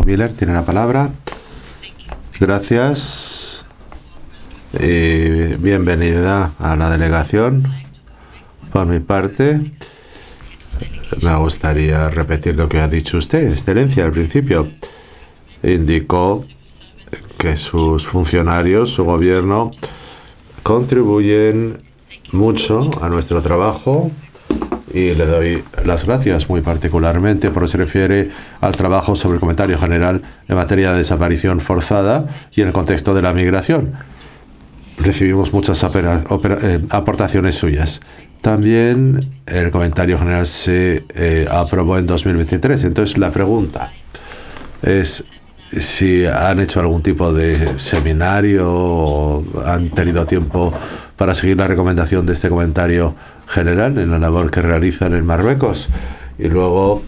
Lohmiller tiene la palabra. Gracias. Bienvenida a la delegación. Por mi parte, me gustaría repetir lo que ha dicho usted, Excelencia, al principio. Indicó que sus funcionarios, su gobierno, contribuyen mucho a nuestro trabajo y le doy las gracias muy particularmente por lo que se refiere al trabajo sobre el comentario general en materia de desaparición forzada y en el contexto de la migración. Recibimos muchas aportaciones suyas. También el comentario general se aprobó en 2023. Entonces la pregunta es si han hecho algún tipo de seminario o han tenido tiempo para seguir la recomendación de este comentario general en la labor que realizan en Marruecos. Y luego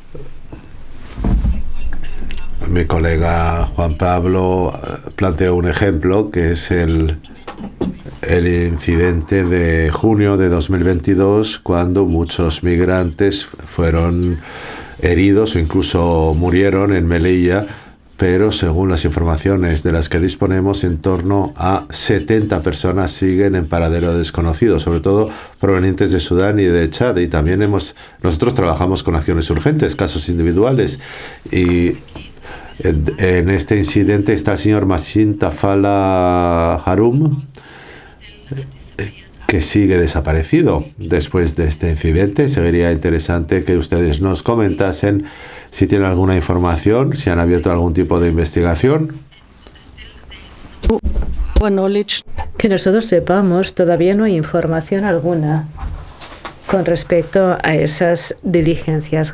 mi colega Juan Pablo planteó un ejemplo que es el incidente de junio de 2022, cuando muchos migrantes fueron heridos o incluso murieron en Melilla, pero según las informaciones de las que disponemos, en torno a 70 personas siguen en paradero desconocido, sobre todo provenientes de Sudán y de Chad. Y también nosotros trabajamos con acciones urgentes, casos individuales, y en este incidente está el señor Massin Tafala Harum, que sigue desaparecido después de este incidente. Sería interesante que ustedes nos comentasen si tienen alguna información, si han abierto algún tipo de investigación. Que nosotros sepamos, todavía no hay información alguna con respecto a esas diligencias.